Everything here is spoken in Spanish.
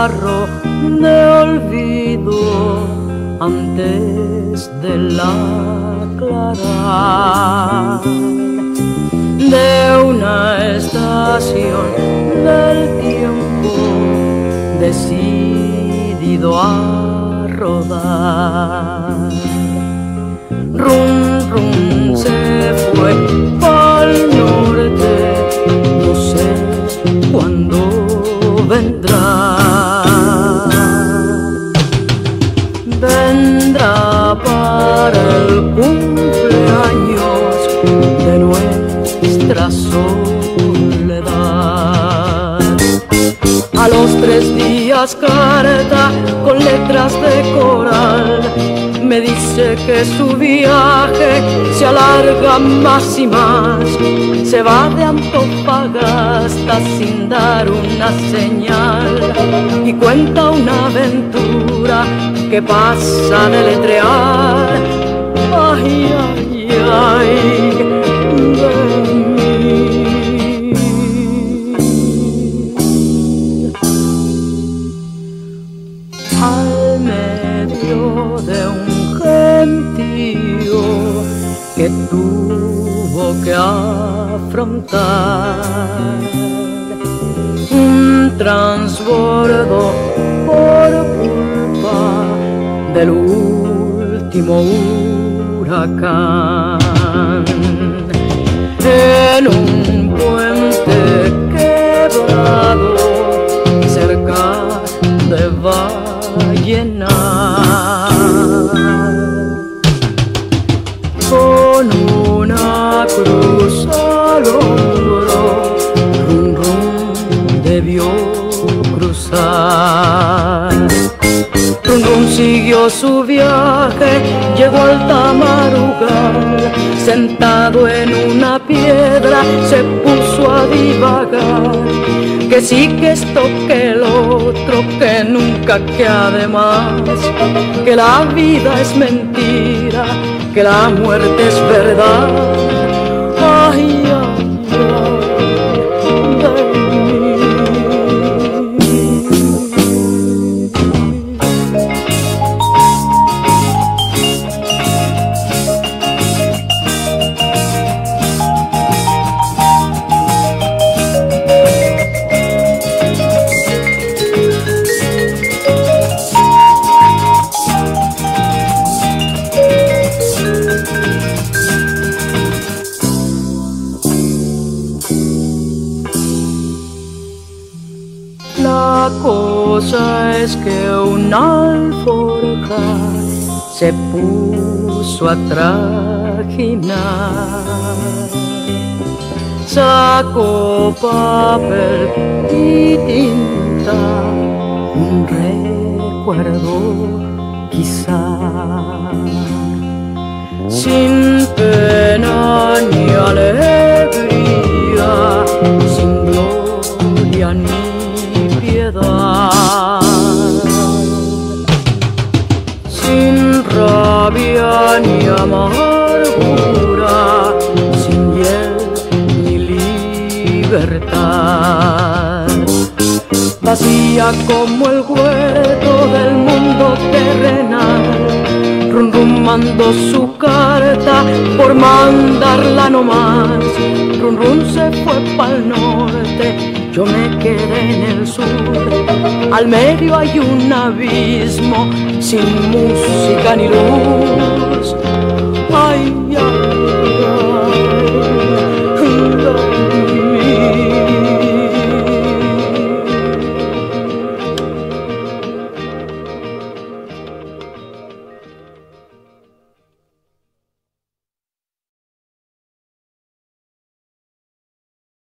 jarro de olvido antes del aclarar de una estación del tiempo decidido a rodar. Rum, rum, se fue pa'l norte, no sé cuándo vendrá. Vendrá para el cumpleaños de nuestra soledad. A los 3 días carta con letras de coral me dice que su viaje se alarga más y más. Se va de Antofagasta sin dar una señal y cuenta una aventura que pasa a deletrear. Ay, ay, ay, de mí. Al medio de un gentío que tuvo que afrontar un transbordo por culpa del último huracán. En un puente quebrado cerca de Vallenar, con una cruz al hombro, rum, rum, debió cruzar. Rum, rum siguió su viaje, llegó al Tamarugal, sentado en una piedra se puso a divagar. Que sí, que esto, que el otro, que nunca, que además, que la vida es mentira, que la muerte es verdad. Ay, ay, ay, de mí. La cosa es que un alforja se puso a trajinar, sacó papel y tinta, un recuerdo quizá, sin pena ni alegría, sin gloria ni piedad, sin rabia ni amargura, sin hiel ni libertad, vacía como el hueco del mundo terrenal. Rum, rum mandó su carta por mandarla nomás. Rum, rum se fue pa'l norte, yo me quedé en el sur. Al medio hay un abismo sin música ni luz.